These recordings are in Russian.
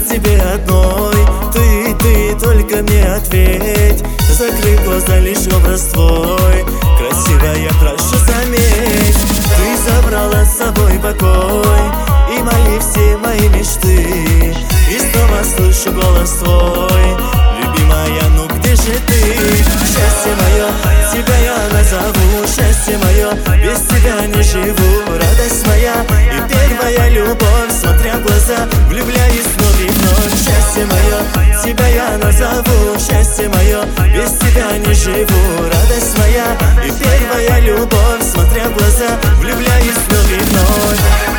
тебе одной. Ты только мне ответь. Закрыв глаза, лишь образ твой. Красивая, прошу заметь. Ты забрала с собой покой и все мои мечты. И снова слышу голос твой: любимая, ну где же ты? Счастье мое, тебя я назову. Счастье мое, без тебя не живу. Радость моя и первая любовь. Смотря в глаза, влюбляюсь вновь и вновь. Счастье мое, тебя я назову. Счастье мое, без тебя не живу. Радость моя и первая любовь. Смотря в глаза, влюбляюсь вновь и вновь.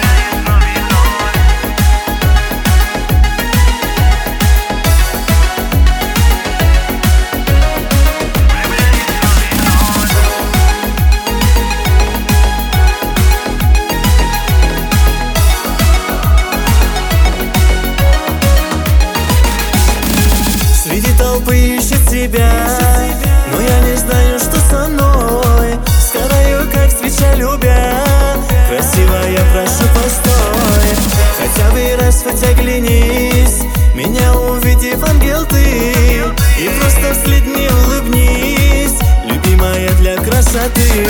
Среди толпы ищет тебя, но я не знаю, что со мной. Сгораю, как свеча, любя. Красивая, прошу, постой. Хотя бы раз, хоть оглянись. Меня увидев, ангел ты. И просто вслед мне улыбнись, любимая, для красоты.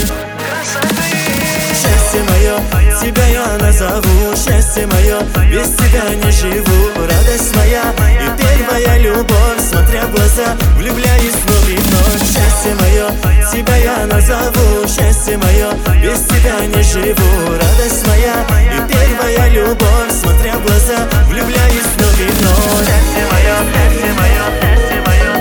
Счастье мое, тебя я назову. Счастье мое, без тебя не живу. Радость моя и первая любовь. Смотря в глаза, влюбляюсь вновь и вновь. Счастье мое, тебя я назову. Счастье мое, без тебя не живу. Радость моя и первая любовь. Смотря в глаза, влюбляюсь вновь и вновь. Счастье мое, счастье мое, счастье мое.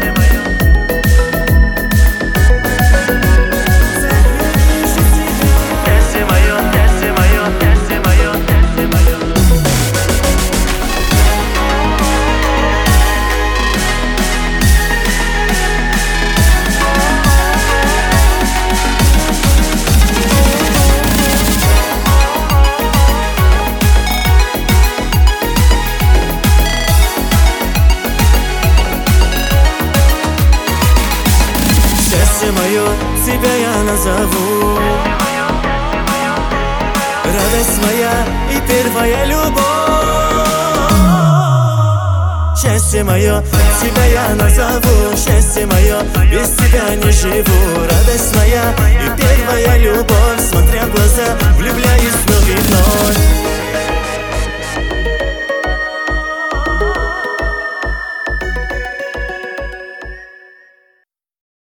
Счастье мое, тебя я назову. Радость моя и первая любовь. Счастье мое, тебя я назову. Счастье мое, без тебя не живу. Радость моя и первая любовь.